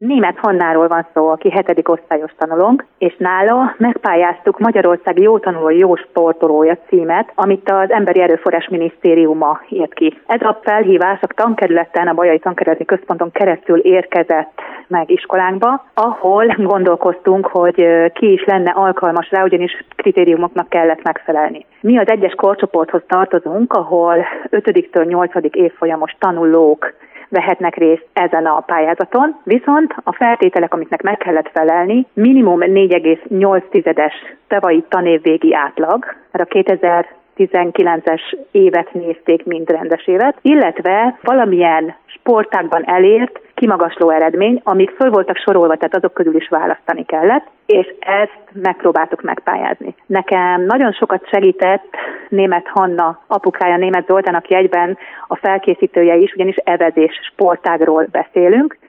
Németh Hannáról van szó, aki 7. osztályos tanulónk, és nála megpályáztuk Magyarország jó tanuló, jó sportolója címet, amit az Emberi Erőforrás Minisztériuma írt ki. Ez a felhívás a tankerületen, a Bajai Tankerületi Központon keresztül érkezett meg iskolánkba, ahol gondolkoztunk, hogy ki is lenne alkalmas rá, ugyanis kritériumoknak kellett megfelelni. Mi az egyes korcsoporthoz tartozunk, ahol 5-től 8. évfolyamos tanulók vehetnek részt ezen a pályázaton, viszont a feltételek, amiknek meg kellett felelni, minimum 4,8-es tavalyi tanévvégi átlag, mert a 2019-es évet nézték, mint rendes évet, illetve valamilyen sportágban elért kimagasló eredmény, amik föl voltak sorolva, tehát azok közül is választani kellett, és ezt megpróbáltuk megpályázni. Nekem nagyon sokat segített Németh Hanna apukája, Németh Zoltán, aki egyben a felkészítője is, ugyanis evezés sportágról beszélünk,